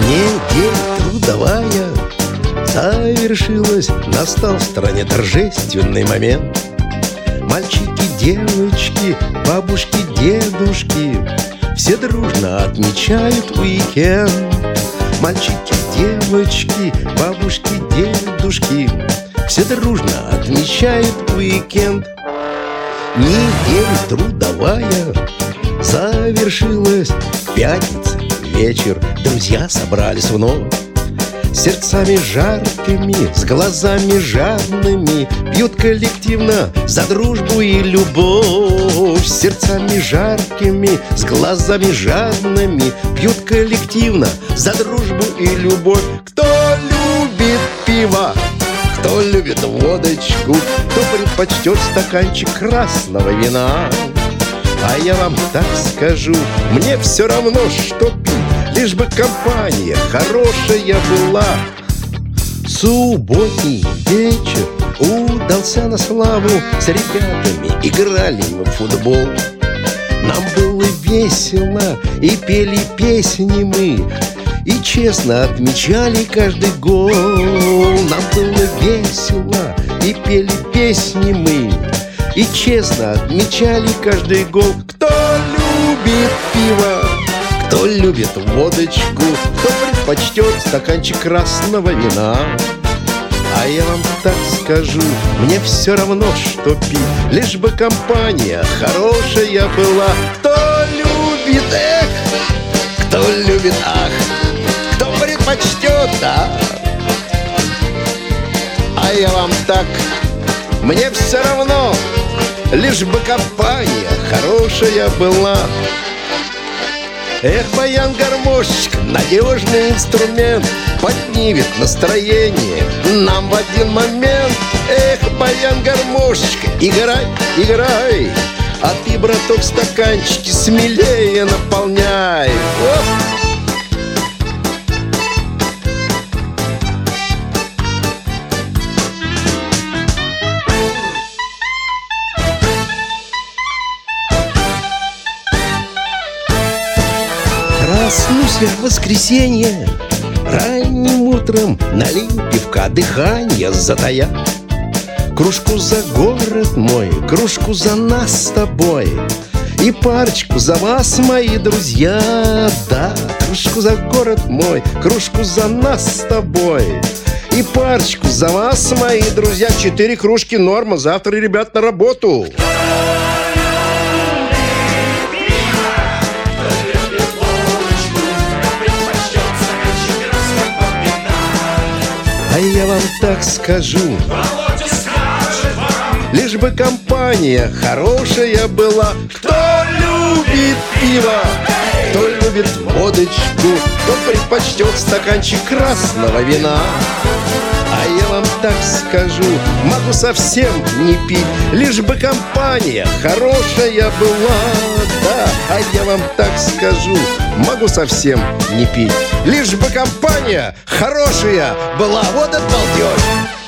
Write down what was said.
Неделя трудовая завершилась, настал в стране торжественный момент. Мальчики, девочки, бабушки, дедушки все дружно отмечают уикенд. Мальчики, девочки, бабушки, дедушки все дружно отмечают уикенд. Неделя трудовая завершилась, пятница, вечер, друзья собрались вновь. Сердцами жаркими, с глазами жадными пьют коллективно за дружбу и любовь. Сердцами жаркими, с глазами жадными пьют коллективно за дружбу и любовь. Кто любит пиво, кто любит водочку, кто предпочтет стаканчик красного вина. А я вам так скажу, мне все равно, что пить, лишь бы компания хорошая была. Субботний вечер удался на славу, с ребятами играли мы в футбол. Нам было весело, и пели песни мы, и честно отмечали каждый гол. Нам было весело, и пели песни мы, и честно отмечали каждый гол. Кто любит пиво, кто любит водочку, кто предпочтет стаканчик красного вина. А я вам так скажу, мне все равно, что пить, лишь бы компания хорошая была. Кто любит эх, кто любит ах, кто предпочтет да. А я вам так, мне все равно, лишь бы компания хорошая была. Эх, баян-гармошечка, надежный инструмент, поднимет настроение нам в один момент. Эх, баян-гармошечка, играй, играй, а ты, браток, стаканчики смелее наполняй. Проснусь в воскресенье ранним утром, налью пивка, дыхание затая. Кружку за город мой, кружку за нас с тобой, и парочку за вас, мои друзья. Да, кружку за город мой, кружку за нас с тобой, и парочку за вас, мои друзья. 4 кружки норма, завтра, ребят, на работу. А я вам так скажу, лишь бы компания хорошая была. Кто любит пиво, кто любит водочку, кто предпочтет стаканчик красного вина. А я вам так скажу, могу совсем не пить, лишь бы компания хорошая была. Да, а я вам так скажу, могу совсем не пить, лишь бы компания хорошая была. Вот это балдеж!